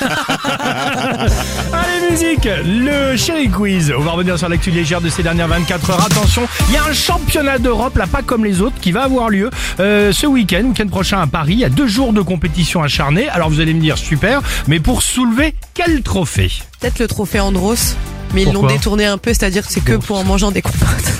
Allez musique, le Chéri Quiz. On va revenir sur l'actu légère de ces dernières 24 heures. Attention, il y a un championnat d'Europe, là pas comme les autres, qui va avoir lieu ce week-end prochain à Paris. Il y a 2 jours de compétition acharnée. Alors vous allez me dire super, mais pour soulever quel trophée? Peut-être le trophée Andros, mais ils l'ont Pourquoi détourné un peu, c'est-à-dire que c'est que pour en mangeant des compotes.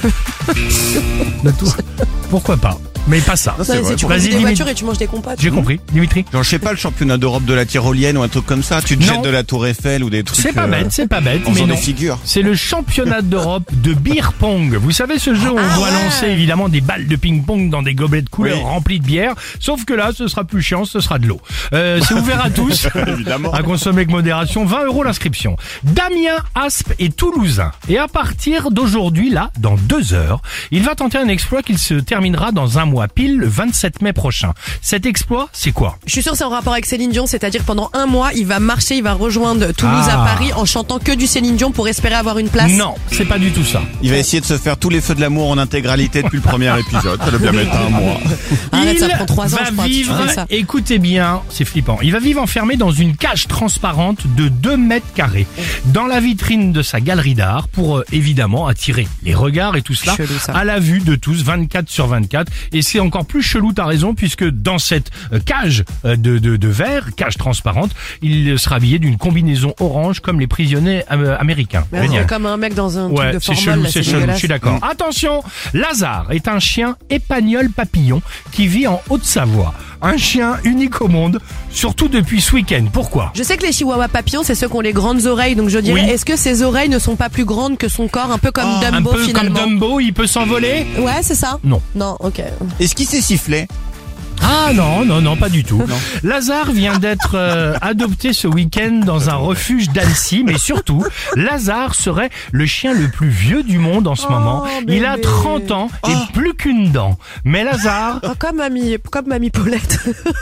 Pourquoi pas? Mais pas ça. Non, c'est tu Vas-y, conduis des Dimitri. voitures et tu manges des compotes. J'ai compris, Dimitri. Genre, je sais pas, le championnat d'Europe de la tyrolienne ou un truc comme ça. Tu te Non. jettes de la tour Eiffel ou des trucs. C'est pas bête, c'est pas bête, en mais faisant non. des figures. C'est le championnat d'Europe de beer pong. Vous savez ce jeu où on doit lancer évidemment des balles de ping-pong dans des gobelets de couleur Oui. remplis de bière. Sauf que là, ce sera plus chiant, ce sera de l'eau. C'est ouvert à tous. Évidemment. À consommer avec modération, 20 € l'inscription. Damien Aspe est toulousain. Et à partir d'aujourd'hui, là, dans 2 heures, il va tenter un exploit qui se terminera dans un mois, pile le 27 mai prochain. Cet exploit, c'est quoi? Je suis sûre que c'est en rapport avec Céline Dion, c'est-à-dire pendant un mois, il va marcher, il va rejoindre Toulouse à Paris en chantant que du Céline Dion pour espérer avoir une place. Non, c'est pas du tout ça. Il va essayer de se faire tous les feux de l'amour en intégralité depuis le premier épisode. Ça doit bien mettre un mois. Arrête, ça prend 3 ans, va je crois, si tu vivre, fais ça. écoutez bien, c'est flippant. Il va vivre enfermé dans une cage transparente de 2 mètres carrés dans la vitrine de sa galerie d'art pour évidemment attirer les regards et tout cela Chelou, ça. à la vue de tous 24/24. Et c'est encore plus chelou, t'as raison, puisque dans cette cage de verre, cage transparente, il sera habillé d'une combinaison orange comme les prisonniers américains. Mais Génial. c'est comme un mec dans un truc Ouais, de c'est formol, chelou, là, c'est chelou, je dégueulasse. suis d'accord. Attention, Lazare est un chien épagnol papillon qui vit en Haute-Savoie. Un chien unique au monde, surtout depuis ce week-end. Pourquoi? Je sais que les chihuahuas papillons, c'est ceux qui ont les grandes oreilles, donc je dirais, Oui. est-ce que ses oreilles ne sont pas plus grandes que son corps, un peu comme Un Dumbo peu finalement? comme Dumbo, il peut s'envoler? Ouais, c'est ça? Non. Non, ok. Est-ce qu'il s'est sifflé? Ah non, pas du tout. Lazare vient d'être adopté ce week-end dans un refuge d'Annecy, mais surtout, Lazare serait le chien le plus vieux du monde en ce moment. Il a bébé. 30 ans et plus qu'une dent. Mais Lazare... Oh, comme mamie Paulette.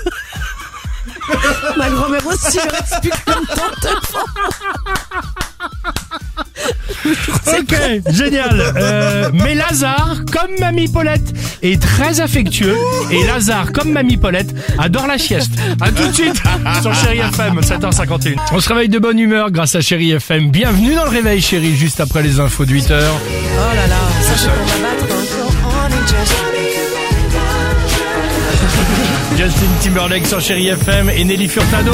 Ma grand-mère aussi, il reste plus qu'une tente. Ok, génial. Mais Lazare, comme Mamie Paulette, est très affectueux. Et Lazare, comme Mamie Paulette, adore la sieste. A tout de suite sur Chéri FM, 7h51. On se réveille de bonne humeur grâce à Chéri FM. Bienvenue dans le réveil Chéri, juste après les infos de 8h. Oh là là, ça c'est pour m'abattre. Justin Timberlake sur Chéri FM et Nelly Furtado.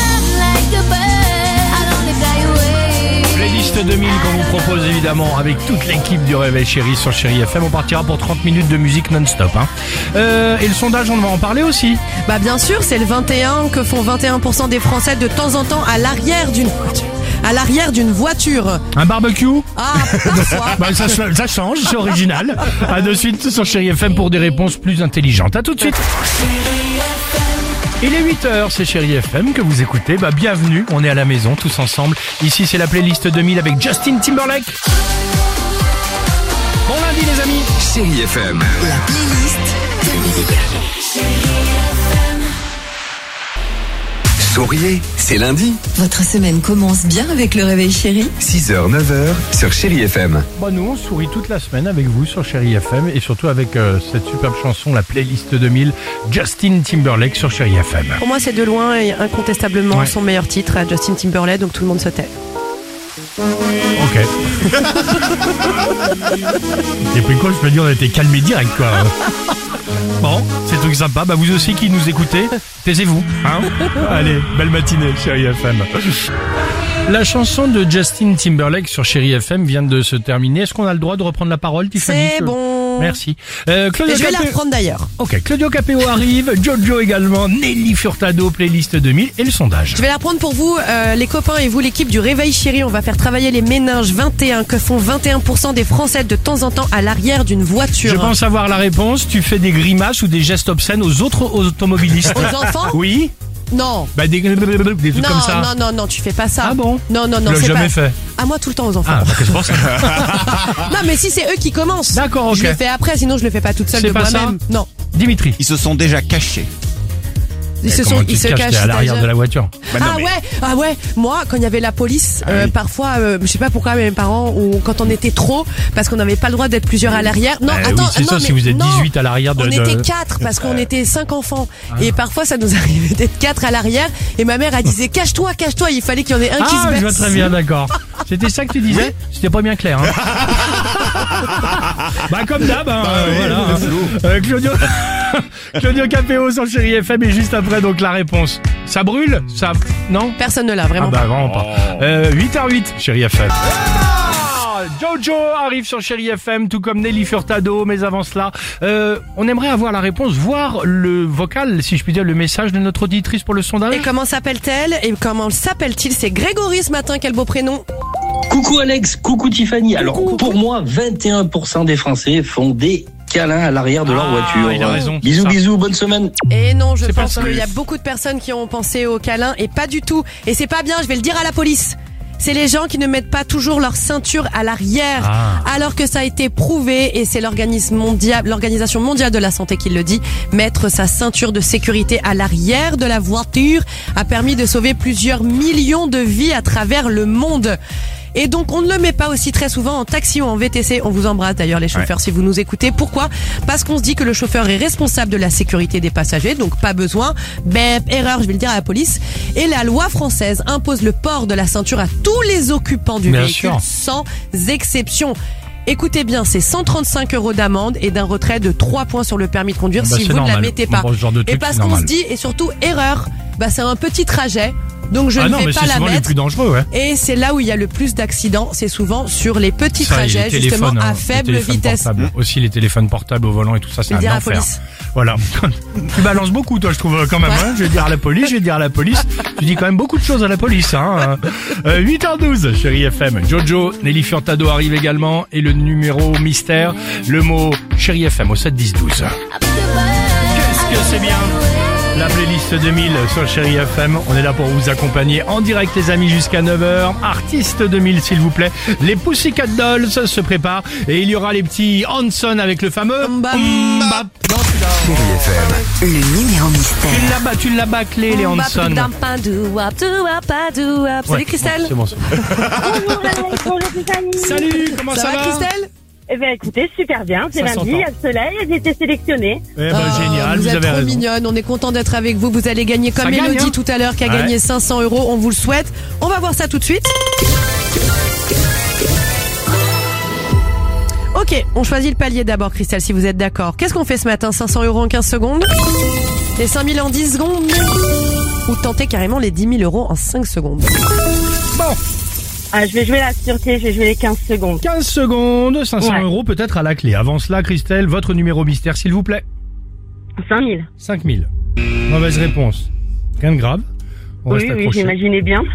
Playlist 2000 qu'on vous propose évidemment avec toute l'équipe du Réveil Chéri sur Chéri FM. On partira pour 30 minutes de musique non-stop. Et le sondage, on va en parler aussi. Bah bien sûr, c'est le 21 que font 21% des Français de temps en temps à l'arrière d'une voiture. À l'arrière d'une voiture. Un barbecue. Ah, parfois. Bah, ça change, c'est original. À de suite sur Chéri FM pour des réponses plus intelligentes. À tout de suite. Il est 8h, c'est Chéri FM que vous écoutez. Bah, bienvenue, on est à la maison tous ensemble. Ici, c'est la playlist 2000 avec Justin Timberlake. Bon lundi les amis. Chéri FM. La playlist Souriez, c'est lundi. Votre semaine commence bien avec le réveil chéri. 6h, 9h sur Chéri FM. Bah, nous, on sourit toute la semaine avec vous sur Chéri FM et surtout avec cette superbe chanson, la playlist 2000, Justin Timberlake sur Chéri FM. Pour moi, c'est de loin et incontestablement Ouais. son meilleur titre à Justin Timberlake, donc tout le monde se tait. Ok. Et puis quoi, je me dis, on a été calmé direct, quoi. Bon, c'est truc sympa. Bah, vous aussi qui nous écoutez, taisez-vous, hein. Allez, belle matinée, Chéri FM. La chanson de Justin Timberlake sur Chéri FM vient de se terminer. Est-ce qu'on a le droit de reprendre la parole, Tiffany? C'est bon. Merci. Et Claudio je vais la Capéo- reprendre d'ailleurs. Ok, Claudio Capéo arrive, Jojo également, Nelly Furtado, playlist 2000 et le sondage. Je vais la reprendre pour vous, les copains et vous, l'équipe du Réveil Chéri. On va faire travailler les méninges 21 que font 21% des Français de temps en temps à l'arrière d'une voiture. Je pense avoir la réponse. Tu fais des grimaces ou des gestes obscènes aux autres automobilistes. Aux enfants? Oui. Non. Bah des trucs Non, comme ça. non, tu fais pas ça. Ah bon? Non, Tu l'as c'est jamais pas. fait. À moi tout le temps aux enfants. Ah, bah, qu'est-ce que c'est pour ça? Non, mais si c'est eux qui commencent. D'accord, ok. Je le fais après, sinon je le fais pas toute seule C'est de pas moi-même. ça Non. Dimitri. Ils se sont déjà cachés. Ils se cachent cachent à l'arrière de la voiture. Ah ouais. Moi, quand il y avait la police, parfois, je sais pas pourquoi mes parents, ou quand on était trop, parce qu'on n'avait pas le droit d'être plusieurs à l'arrière. Non, attends, oui, c'est ça, si vous êtes 18 à l'arrière de... On était 4 parce qu'on était 5 enfants. Et parfois, ça nous arrivait d'être 4 à l'arrière. Et ma mère, elle disait, cache-toi. Il fallait qu'il y en ait un qui se baisse. Je vois très bien, d'accord. C'était ça que tu disais? C'était pas bien clair, hein. Comme d'hab, voilà. Claudio Capéo sur Chérie FM et juste après donc la réponse. Ça brûle? Ça... Non? Personne ne l'a, vraiment pas. Vraiment pas. 8h08, Chérie FM. Jojo arrive sur Chérie FM, tout comme Nelly Furtado, mais avant cela, on aimerait avoir la réponse, voir le vocal, si je puis dire, le message de notre auditrice pour le sondage. Et comment s'appelle-t-elle? Et comment s'appelle-t-il? C'est Grégory ce matin, quel beau prénom. Coucou Alex, coucou Tiffany. Alors pour moi, 21% des Français font des câlins à l'arrière de leur voiture. Il a raison. Bisous, bonne semaine. Et non, je pense qu'il y a beaucoup de personnes qui ont pensé au câlin et pas du tout. Et c'est pas bien, je vais le dire à la police. C'est les gens qui ne mettent pas toujours leur ceinture à l'arrière, alors que ça a été prouvé, et c'est l'Organisation mondiale de la santé qui le dit. Mettre sa ceinture de sécurité à l'arrière de la voiture a permis de sauver plusieurs millions de vies à travers le monde. Et donc on ne le met pas aussi très souvent en taxi ou en VTC. On vous embrasse d'ailleurs les chauffeurs si vous nous écoutez. Pourquoi? Parce qu'on se dit que le chauffeur est responsable de la sécurité des passagers, donc pas besoin. Erreur, je vais le dire à la police. Et la loi française impose le port de la ceinture à tous les occupants du véhicule, sans exception. Écoutez bien, c'est 135 € d'amende et d'un retrait de 3 points sur le permis de conduire si vous ne la mettez pas. Et parce qu'on se dit, et surtout erreur, c'est un petit trajet. Donc je ne vais pas la mettre. Les plus dangereux, Et c'est là où il y a le plus d'accidents, c'est souvent sur les petits trajets, justement à faible vitesse. Aussi les téléphones portables au volant et tout ça, c'est un enfer. Voilà. Tu balances beaucoup, toi, je trouve quand même. Je vais dire à la police. Tu dis quand même beaucoup de choses à la police. 8h12, Chérie FM. Jojo, Nelly Furtado arrive également et le numéro mystère, le mot Chérie FM au 7 10 12. Qu'est-ce que c'est bien. La playlist 2000 sur Chérie FM. On est là pour vous accompagner en direct, les amis, jusqu'à 9h. Artiste 2000, s'il vous plaît. Les Pussycat Dolls se préparent. Et il y aura les petits Hanson avec le fameux... Chérie FM. Le numéro mystère. Tu l'as bâclé, les Hanson. Salut Christelle. C'est bon, ça. Bonjour Tiffany. Salut, comment ça va Christelle? Eh bien écoutez, super bien, c'est lundi, il y a le soleil, j'ai été sélectionnée. Génial, vous êtes avez trop raison. mignonne, on est content d'être avec vous. Vous allez gagner comme Mélodie tout à l'heure qui a gagné 500 €, on vous le souhaite. On va voir ça tout de suite. Ok, on choisit le palier d'abord, Christelle, si vous êtes d'accord. Qu'est-ce qu'on fait ce matin? 500 € en 15 secondes? Les 5000 en 10 secondes? Ou tenter carrément les 10 000 € en 5 secondes? Bon. Je vais jouer la sûreté, je vais jouer les 15 secondes. 15 secondes, 500 € peut-être à la clé. Avant cela, Christelle, votre numéro mystère, s'il vous plaît. 5000. 5000. Mauvaise réponse. Rien de grave. Oui, j'imaginais bien.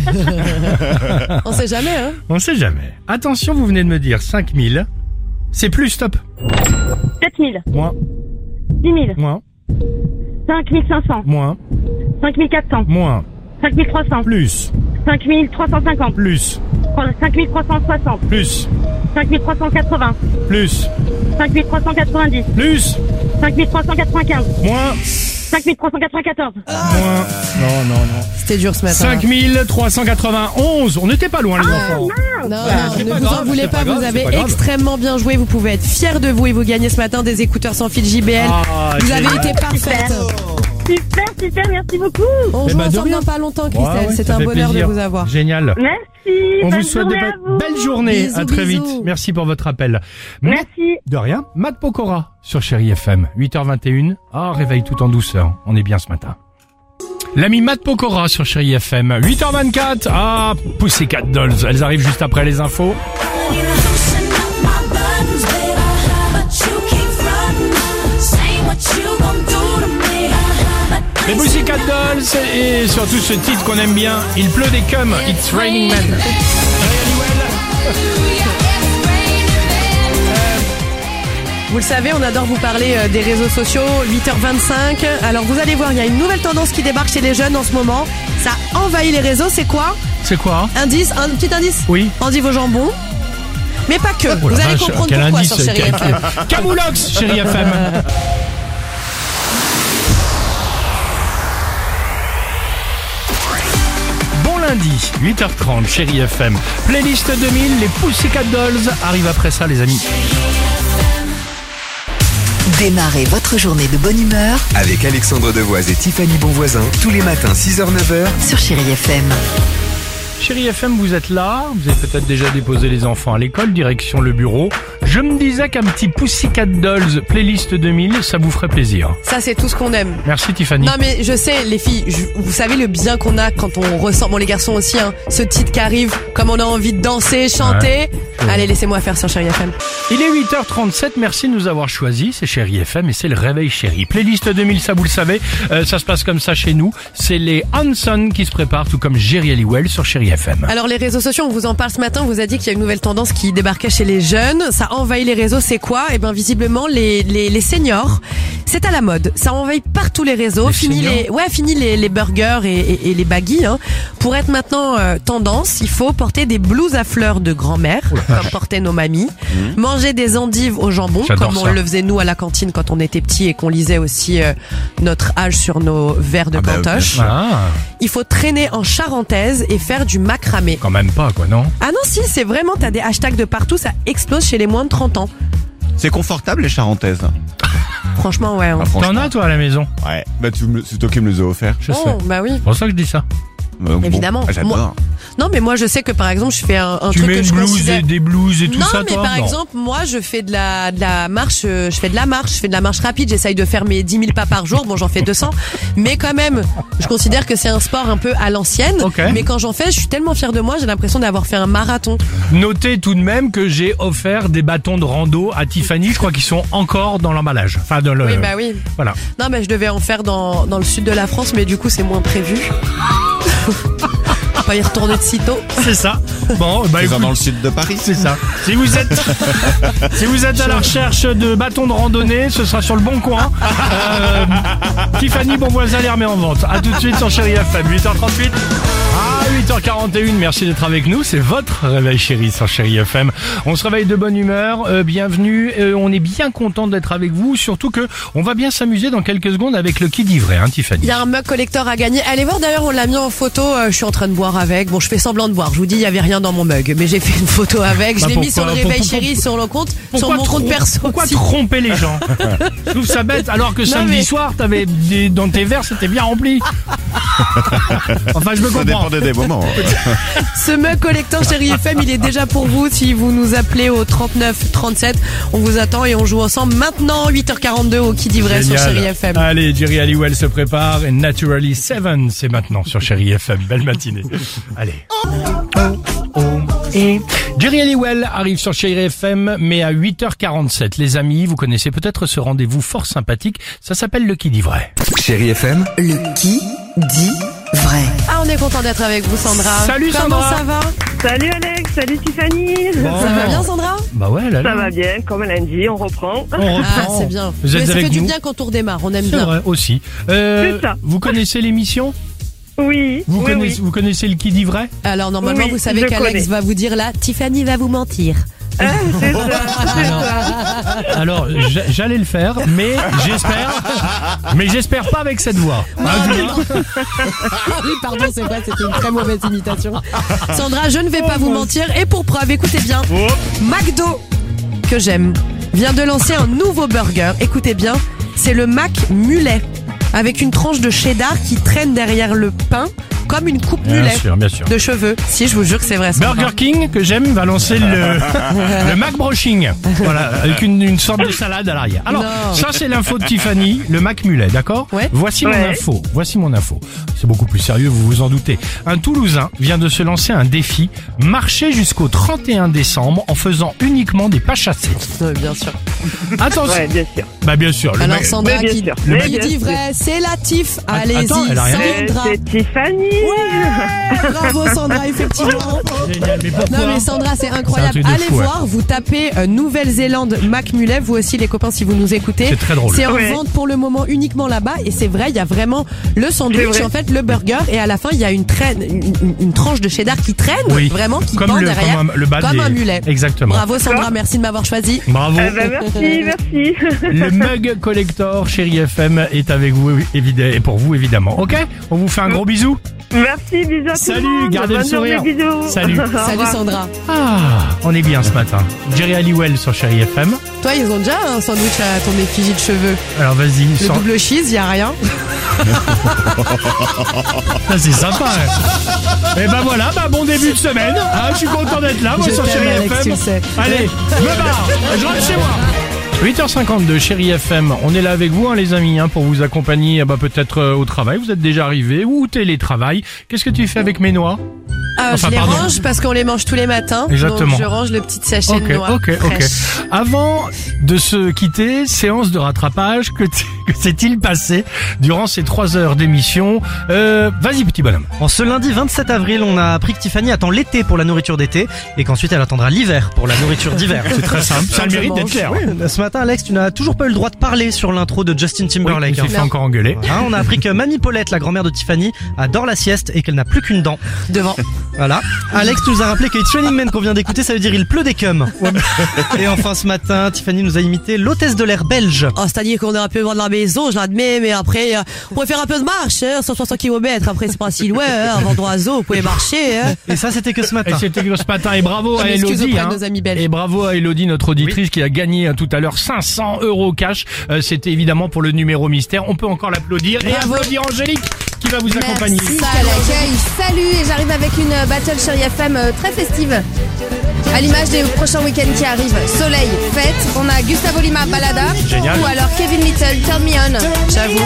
On sait jamais, hein? On sait jamais. Attention, vous venez de me dire 5000. C'est plus, stop. 7000. Moins. 10 000. Moins. 5500. Moins. 5400. Moins. 5300. Plus. 5350. Plus. 5360. Plus. 5380. Plus. 5390. Plus. 5395. Moins. 5394. Moins. Non. C'était dur ce matin. 5391. On n'était pas loin, les enfants. Non, ne vous en voulez pas, vous avez extrêmement bien joué. Vous pouvez être fiers de vous et vous gagnez ce matin des écouteurs sans fil JBL. Vous avez été parfaite. Super, merci beaucoup. On joue ensemble dans pas longtemps, Christelle. C'est un bonheur de vous avoir. Génial. Merci. On vous souhaite de belles journées. Bisous, à très vite. bisous. Merci pour votre appel. Merci. De rien. Matt Pokora sur Chérie FM. 8h21. Réveil tout en douceur. On est bien ce matin. L'ami Matt Pokora sur Chérie FM. 8h24. Pussycat Dolls. Elles arrivent juste après les infos. Les Pussycat Dolls et surtout ce titre qu'on aime bien, Il pleut des cums, It's Raining Men. Vous le savez, on adore vous parler des réseaux sociaux, 8h25. Alors vous allez voir, il y a une nouvelle tendance qui débarque chez les jeunes en ce moment. Ça envahit les réseaux, c'est quoi? C'est quoi? Indice, un petit indice? Oui. Endive au jambon. Mais pas que, vous allez comprendre quel pourquoi indice, sur Chérie FM. Camoulox, Chérie FM. midi, 8h30, Chérie FM. Playlist 2000, les Pussycat Dolls arrivent après ça, les amis. Démarrez votre journée de bonne humeur avec Alexandre Devoise et Tiffany Bonvoisin tous les matins 6h-9h sur Chérie FM. Chérie FM, vous êtes là, vous avez peut-être déjà déposé les enfants à l'école, direction le bureau. Je me disais qu'un petit Pussycat Dolls playlist 2000, ça vous ferait plaisir. Ça, c'est tout ce qu'on aime. Merci Tiffany. Non mais je sais, les filles, vous savez le bien qu'on a quand on ressent, bon les garçons aussi, hein, ce titre qui arrive, comme on a envie de danser, chanter. Ouais. Allez, laissez-moi faire sur Chérie FM. Il est 8h37, merci de nous avoir choisis, c'est Chérie FM et c'est le réveil chéri. Playlist 2000, ça vous le savez, ça se passe comme ça chez nous. C'est les Hanson qui se préparent, tout comme Jerry Halliwell sur Chérie FM. Alors les réseaux sociaux, on vous en parle ce matin, on vous a dit qu'il y a une nouvelle tendance qui débarquait chez les jeunes, ça envahit les réseaux, c'est quoi ? Eh ben visiblement les seniors, c'est à la mode, ça envahit partout les réseaux, fini les burgers et les baggies, hein. Pour être maintenant tendance, il faut porter des blouses à fleurs de grand-mère, comme portaient nos mamies, manger des endives au jambon, comme on le faisait nous à la cantine quand on était petits et qu'on lisait aussi notre âge sur nos verres de cantoche. Il faut traîner en charentaise et faire du macramé. Quand même pas quoi, non ? Ah non si, c'est vraiment, t'as des hashtags de partout, ça explose chez les moins de 30 ans. C'est confortable les charentaises. Franchement ouais. Hein. T'en as toi à la maison ? Ouais, bah c'est toi qui me les as offerts. Je sais. Bah oui. C'est pour ça que je dis ça. Évidemment. J'adore. Non mais moi je sais que par exemple je fais un tu truc mets que je considère... des blouses et tout non, ça mais toi ? par exemple moi je fais de la marche, je fais de la marche rapide, j'essaye de faire mes 10 000 pas par jour, bon j'en fais 200, mais quand même je considère que c'est un sport un peu à l'ancienne, mais quand j'en fais je suis tellement fière de moi, j'ai l'impression d'avoir fait un marathon. Notez tout de même que j'ai offert des bâtons de rando à Tiffany, je crois qu'ils sont encore dans l'emballage. Enfin dans le... Oui bah oui. Voilà. Non mais je devais en faire dans le sud de la France, mais du coup c'est moins prévu. On va y retourner de sitôt. C'est ça. Bon, bah écoute, dans le sud de Paris. C'est ça. Si vous êtes à la recherche de bâtons de randonnée, ce sera sur le bon coin. Tiffany Bonvoisin les remet en vente. À tout de suite sur Chérie FM. 8h38. À 8h41, merci d'être avec nous. C'est votre réveil chéri sur Chérie FM. On se réveille de bonne humeur. Bienvenue. On est bien content d'être avec vous. Surtout que on va bien s'amuser dans quelques secondes avec le qui dit vrai, hein, Tiffany. Il y a un mug collector à gagner. Allez voir, d'ailleurs, on l'a mis en photo. Je suis en train de boire avec. Bon, je fais semblant de boire. Je vous dis, il y avait rien dans mon mug, mais j'ai fait une photo avec. Je l'ai mis sur le réveil chéri, sur le compte, sur mon compte perso. Pourquoi tromper les gens? Je trouve ça bête. Alors que samedi soir, t'avais dans tes verres, c'était bien rempli. Enfin, je me comprends. Ça dépendait des moments. Ce mug collector Chérie FM, il est déjà pour vous. Si vous nous appelez au 39 37, on vous attend et on joue ensemble maintenant. 8h42 au qui dit vrai sur Chérie FM. Allez, Jerry Halliwell se prépare et Naturally 7, c'est maintenant sur Chérie FM. Belle matinée. Allez. Et Jerry Halliwell arrive sur Chérie FM, mais à 8h47. Les amis, vous connaissez peut-être ce rendez-vous fort sympathique. Ça s'appelle le qui dit vrai. Chérie FM, le qui dit vrai. Ah, on est content d'être avec vous, Sandra. Salut Sandra. Comment ça va? Salut Alex, salut Tiffany. Bon. Ça va bien, Sandra? Bah ouais, là. Ça va bien, comme lundi, on reprend. Ah, c'est bien. Vous êtes ça avec fait du nous. bien quand on redémarre, on aime bien. C'est vrai, aussi. C'est ça. Vous connaissez l'émission? Oui. Vous connaissez le qui dit vrai? Alors, normalement, Oui, vous savez je qu'Alex connais. va vous dire là, Tiffany va vous mentir. Ah, c'est ça. Alors, j'allais le faire, mais j'espère pas avec cette voix. Oui, pardon, c'est vrai, c'était une très mauvaise imitation. Sandra, je ne vais pas vous mentir. Et pour preuve, écoutez bien, McDo, que j'aime, vient de lancer un nouveau burger. Écoutez bien, c'est le Mac Mulet, avec une tranche de cheddar qui traîne derrière le pain, comme une coupe mulet bien sûr. de cheveux. Si, je vous jure que c'est vrai. Sandra. Burger King, que j'aime, va lancer le Mac Brushing. Voilà, avec une sorte de salade à l'arrière. Alors, ça c'est l'info de Tiffany, le Mac Mulet, d'accord? Ouais. Voici mon info. C'est beaucoup plus sérieux, vous vous en doutez. Un Toulousain vient de se lancer un défi, marcher jusqu'au 31 décembre en faisant uniquement des pas chassés. Bien sûr. Attention. Ouais, bien sûr. Bah bien sûr. Le Alors mec... Sandra, Mais bien qui sûr. Mais bien dit sûr. vrai, c'est la Tiff. Allez-y, Attends, elle a rien dit. Sandra. C'est Tiffany. Ouais, bravo Sandra, effectivement. Génial, mais pourquoi? Non mais Sandra, c'est C'est un incroyable. truc de Allez fou, ouais. voir, vous tapez Nouvelle-Zélande Mac Mulet, vous aussi les copains si vous nous écoutez. C'est très drôle. C'est en Ouais. vente pour le moment uniquement là-bas et c'est vrai, il y a vraiment le sandwich, C'est vrai. en fait le burger et à la fin il y a une tranche de cheddar qui traîne, vraiment qui pend derrière, le bas comme des- un mulet. Exactement. Bravo Sandra, merci de m'avoir choisi. Bravo. Ah bah, merci. Le mug collector Chérie FM est avec vous et pour vous évidemment. Ok, on vous fait un gros bisou. Merci, bisous à tout Salut, le monde. gardez le Bonne journée, sourire. bisous. Salut. Au Salut revoir. Sandra. On est bien ce matin. Jerry Halliwell sur Chérie FM. Toi, ils ont déjà un sandwich à ton effigie de cheveux. Alors vas-y, Le double cheese, y a rien. Ça, c'est sympa. Et ben voilà, bon début de semaine. Je suis content d'être là, moi, Je sur t'aime, Chérie Alex, FM. tu le sais. Allez, je me barre, je rentre chez moi. 8h52, Chérie FM. On est là avec vous, les amis, pour vous accompagner peut-être au travail. Vous êtes déjà arrivés ou au télétravail. Qu'est-ce que tu fais avec mes noix? Je les range parce qu'on les mange tous les matins. Exactement. Donc je range le petit sachet de noix Ok. fraîches. Avant de se quitter, séance de rattrapage, que s'est-il passé durant ces 3 heures d'émission? Vas-y, petit bonhomme. En ce lundi 27 avril, on a appris que Tiffany attend l'été pour la nourriture d'été et qu'ensuite elle attendra l'hiver pour la nourriture d'hiver. C'est très simple, ça a le mérite d'être clair. Oui, ce matin, Alex, tu n'as toujours pas eu le droit de parler sur l'intro de Justin Timberlake. Il s'est fait encore engueuler. On a appris que Mamie Paulette, la grand-mère de Tiffany, adore la sieste et qu'elle n'a plus qu'une dent. Devant. Voilà. Alex nous a rappelé que It's Raining Men qu'on vient d'écouter, ça veut dire il pleut des cums. Et enfin ce matin, Tiffany nous a imité l'hôtesse de l'air belge. C'est-à-dire qu'on est un peu loin de la maison, je l'admets, mais après, on pourrait faire un peu de marche, 160 km. Après, c'est pas si loin, avant d'oiseau, vous pouvez marcher. Et ça, c'était que ce matin. Et bravo à Elodie. Nos amis belges. Et bravo à Elodie, notre auditrice, qui a gagné tout à l'heure 500 € cash. C'était évidemment pour le numéro mystère. On peut encore l'applaudir. Et applaudir Angélique, qui va vous accompagner. Merci à l'accueil. Salut, et j'arrive avec une battle Chérie FM très festive. À l'image des prochains week-ends qui arrivent. Soleil, fête, on a Gustavo Lima, Balada. Génial. Ou alors Kevin Little, Turn Me On. J'avoue.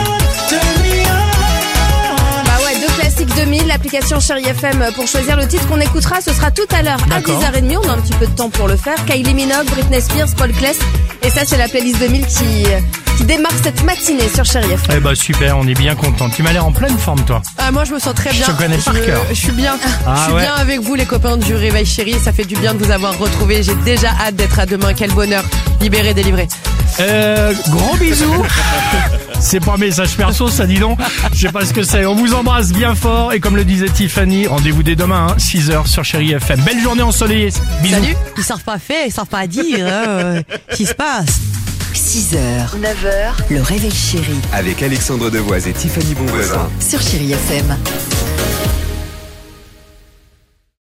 Bah ouais, 2 classiques 2000, l'application Chérie FM pour choisir le titre qu'on écoutera. Ce sera tout à l'heure à D'accord. 10h30. On a un petit peu de temps pour le faire. Kylie Minogue, Britney Spears, Paul Kless. Et ça, c'est la playlist 2000 qui démarre cette matinée sur Chérie FM. Eh bah super, on est bien content. Tu m'as l'air en pleine forme, toi. Moi, je me sens très bien. Je te connais par cœur. Je suis bien. Ah je suis ouais. bien avec vous, les copains du Réveil Chéri. Ça fait du bien de vous avoir retrouvés. J'ai déjà hâte d'être à demain. Quel bonheur. Libéré, délivré. Gros bisous. C'est pas un message perso, ça, dis donc. Je sais pas ce que c'est. On vous embrasse bien fort. Et comme le disait Tiffany, rendez-vous dès demain, 6h sur Chérie FM. Belle journée ensoleillée. Bisous. Salut. Ils savent pas faire, ils savent pas dire. Qu'est-ce qui se passe? 6h, 9h, le Réveil Chéri Avec Alexandre Devoise et Tiffany Bonvoisin. sur Chérie FM.